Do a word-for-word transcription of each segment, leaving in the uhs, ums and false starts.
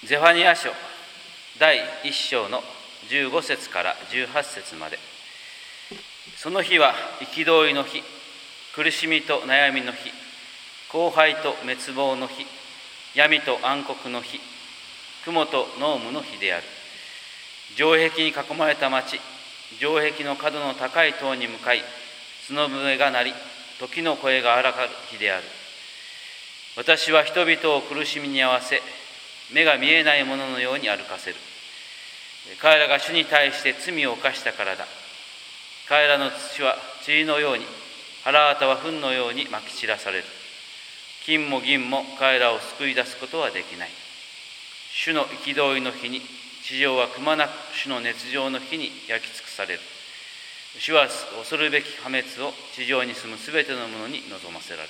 ゼファニヤ書だいいっ章のじゅうご節からじゅうはち節まで。その日は憤りの日、苦しみと悩みの日、荒廃と滅亡の日、闇と暗黒の日、雲と濃霧の日である。城壁に囲まれた町、城壁の角の高い塔に向かい、角笛が鳴り、時の声が荒かる日である。私は人々を苦しみに合わせ、目が見えないもののように歩かせる。彼らが主に対して罪を犯したからだ。彼らの土は塵のように、腹綿は糞のようにまき散らされる。金も銀も彼らを救い出すことはできない。主の憤りの日に、地上はくまなく主の熱情の日に焼き尽くされる。主は恐るべき破滅を地上に住むすべての者に望ませられる。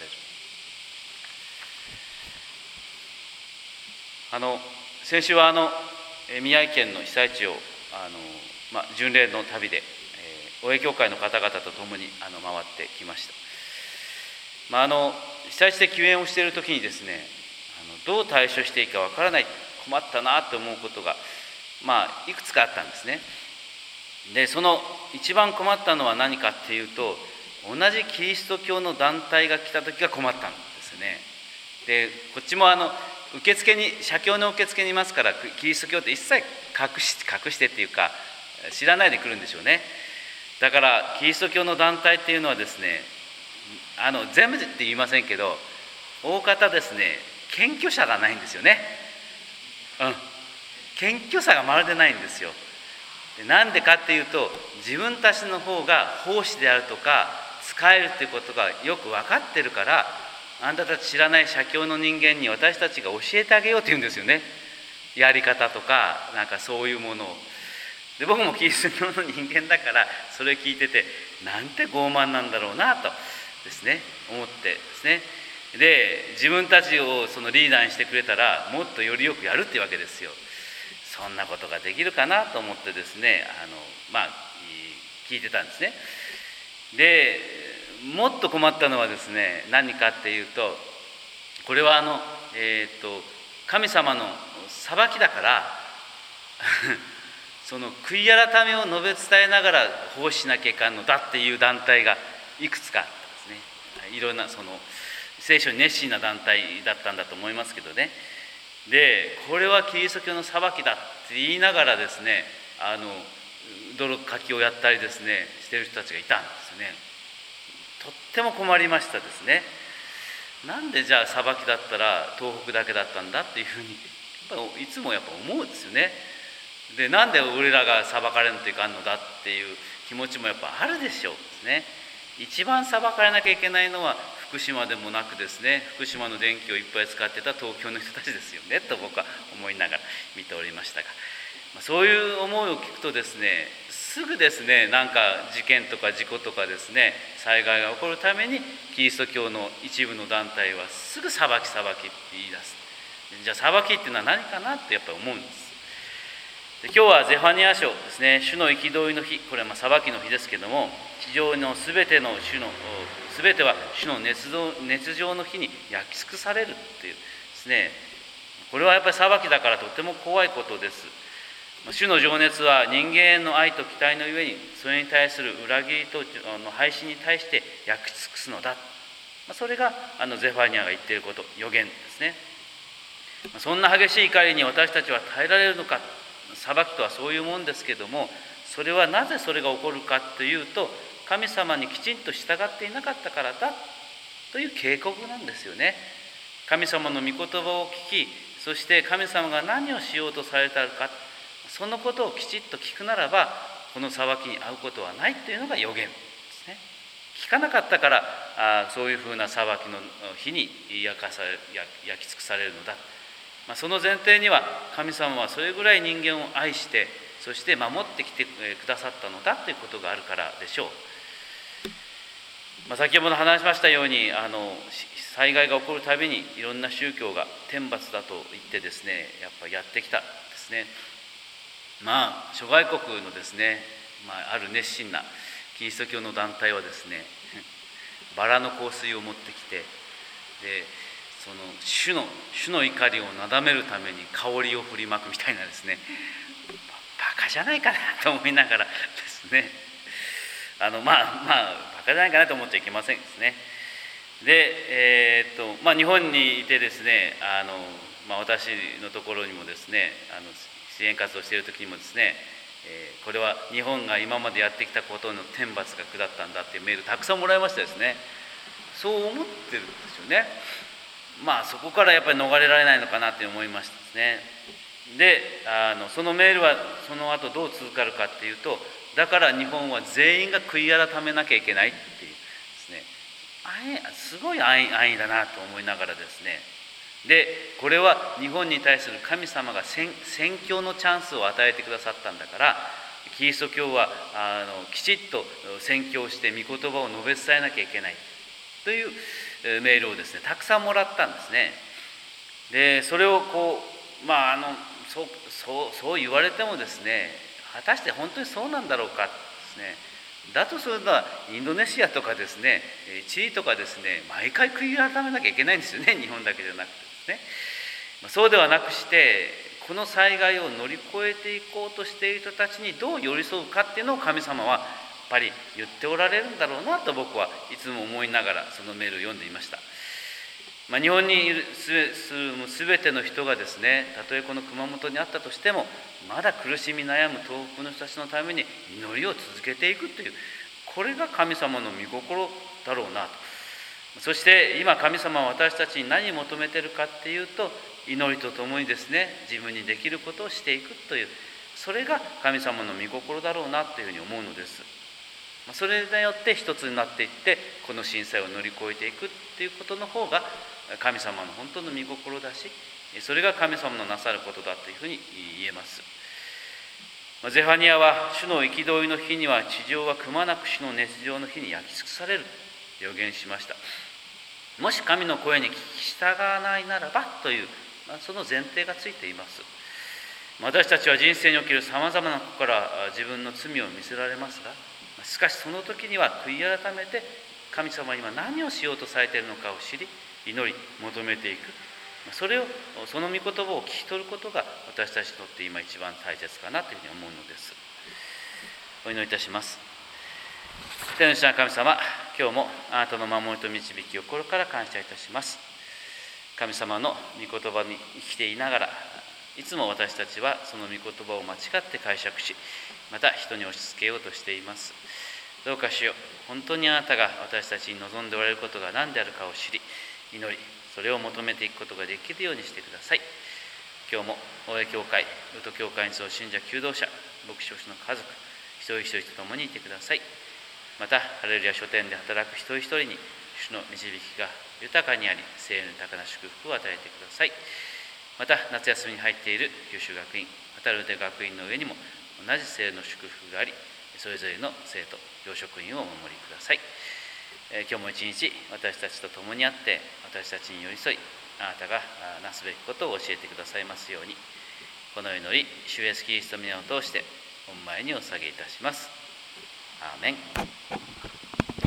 あの先週はあの宮城県の被災地をあの、まあ、巡礼の旅で、えー、大江教会の方々と共にあの回ってきました。まあ、あの被災地で救援をしている時にですね、あのどう対処していいかわからない、困ったなと思うことが、まあ、いくつかあったんですね。でその一番困ったのは何かっていうと、同じキリスト教の団体が来た時が困ったんですね。でこっちもあの受付に写経の受付にいますから、キリスト教って一切隠し隠してっていうか知らないで来るんでしょうね。だからキリスト教の団体っていうのはですね、あの全部って言いませんけど、大方ですね、謙虚さがないんですよね。うん謙虚さがまるでないんですよ。でなんでかっていうと、自分たちの方が奉仕であるとか使えるっていうことがよく分かってるから、あんたたち知らない写経の人間に私たちが教えてあげようって言うんですよね。やり方とかなんかそういうものを。で僕もキリスト教の人間だから、それ聞いてて、なんて傲慢なんだろうなとですね思ってですね。で自分たちをそのリーダーにしてくれたら、もっとよりよくやるっていうわけですよ。そんなことができるかなと思ってですね、あのまあ聞いてたんですね。でもっと困ったのはですね、何かっていうと、これはあの、えー、と神様の裁きだからその悔い改めを述べ伝えながら奉仕しなきゃいかんのだっていう団体がいくつかあったんですね。いろんなその聖書に熱心な団体だったんだと思いますけどね。でこれはキリスト教の裁きだって言いながらですね、あの泥かきをやったりですねしてる人たちがいたんですよね。とっても困りましたですね。なんでじゃあ裁きだったら東北だけだったんだっていうふうにやっぱいつもやっぱ思うんですよね。でなんで俺らが裁かれんといかんのだっていう気持ちもやっぱあるでしょうですね。一番裁かれなきゃいけないのは福島でもなくですね、福島の電気をいっぱい使ってた東京の人たちですよねと僕は思いながら見ておりましたが、そういう思いを聞くとですね、すぐですね、なんか事件とか事故とかですね、災害が起こるためにキリスト教の一部の団体はすぐ裁き裁きって言い出す。じゃあ裁きっていうのは何かなってやっぱり思うんです。で今日はゼファニヤ書ですね、主の憤りの日、これはまあ裁きの日ですけども、地上のすべての主のすべては主の熱情、熱情の日に焼き尽くされるっていうですね、これはやっぱり裁きだからとても怖いことです。主の情熱は人間への愛と期待のゆえに、それに対する裏切りと廃止に対して焼き尽くすのだ。それがあのゼファニヤが言っていること、予言ですね。そんな激しい怒りに私たちは耐えられるのか。裁きとはそういうもんですけども、それはなぜそれが起こるかというと、神様にきちんと従っていなかったからだという警告なんですよね。神様の御言葉を聞き、そして神様が何をしようとされたか、そのことをきちっと聞くならば、この裁きに遭うことはないというのが予言ですね。聞かなかったからあそういうふうな裁きの日に焼かされ焼き尽くされるのだ。まあ、その前提には神様はそれぐらい人間を愛して、そして守ってきてくださったのだということがあるからでしょう。まあ、先ほど話しましたように、あの災害が起こるたびにいろんな宗教が天罰だと言ってですね、やっぱりやってきたですね。まあ諸外国のですね、まあ、ある熱心なキリスト教の団体はですね、バラの香水を持ってきて、でその主の主の怒りをなだめるために香りを振りまくみたいなですね、バカじゃないかなと思いながらですね、あのまあまあバカじゃないかなと思っちゃいけませんですね。で、えーっとまあ、日本にいてですね、あの、まあ、私のところにもですね、あの支援活動している時にもですね、えー、これは日本が今までやってきたことの天罰が下ったんだっていうメールたくさんもらいましたですね。そう思ってるんですよね。まあそこからやっぱり逃れられないのかなって思いましたですね。で、あのそのメールはその後どう続かるかっていうと、だから日本は全員が悔い改めなきゃいけないっていうですね、すごい安易安易だなと思いながらですね、でこれは日本に対する神様が宣教のチャンスを与えてくださったんだから、キリスト教はあのきちっと宣教して御言葉を述べ伝えなきゃいけないというメールをですねたくさんもらったんですね。でそれをこうまああのそうそうそう言われてもですね、果たして本当にそうなんだろうかですね。だとするのはインドネシアとかですね、チリとかですね、毎回悔い改めなきゃいけないんですよね、日本だけじゃなくてですね。そうではなくして、この災害を乗り越えていこうとしている人たちにどう寄り添うかっていうのを神様はやっぱり言っておられるんだろうなと僕はいつも思いながらそのメールを読んでいました。まあ、日本にいるすべての人がですね、たとえこの熊本にあったとしても、まだ苦しみ悩む東北の人たちのために祈りを続けていくという、これが神様の御心だろうなと。そして今神様は私たちに何を求めているかっていうと、祈りとともにですね、自分にできることをしていくという、それが神様の御心だろうなというふうに思うのです。それによって一つになっていって、この震災を乗り越えていくっていうことの方が神様の本当の御心だし、それが神様のなさることだというふうに言えます。ゼファニアは主の憤りの日には地上はくまなく主の熱情の日に焼き尽くされると予言しました。もし神の声に聞き従わないならばという、その前提がついています。私たちは人生におけるさまざまなことから自分の罪を見せられますが、しかしその時には悔い改めて神様は今何をしようとされているのかを知り、祈り求めていく、それをその御言葉を聞き取ることが私たちにとって今一番大切かなというふうに思うのです。お祈りいたします。天の父なる神様、今日もあなたの守りと導きを心から感謝いたします。神様の御言葉に生きていながら、いつも私たちはその御言葉を間違って解釈し、また人に押し付けようとしています。どうか主よ、本当にあなたが私たちに望んでおられることが何であるかを知り、祈り、それを求めていくことができるようにしてください。今日も大江教会、宇都教会に集う信者求道者、牧師牧師の家族、一人一人と共にいてください。また、ハレルヤ書店で働く一人一人に主の導きが豊かにあり、聖なる豊かな祝福を与えてください。また、夏休みに入っている九州学院、またルテ学院の上にも同じ聖の祝福があり、それぞれの生徒、教職員をお守りください。えー、今日も一日私たちと共にあって、私たちに寄り添い、あなたがなすべきことを教えてくださいますように、この祈り、主イエスキリストの皆を通して御前にお捧げいたします。アーメン。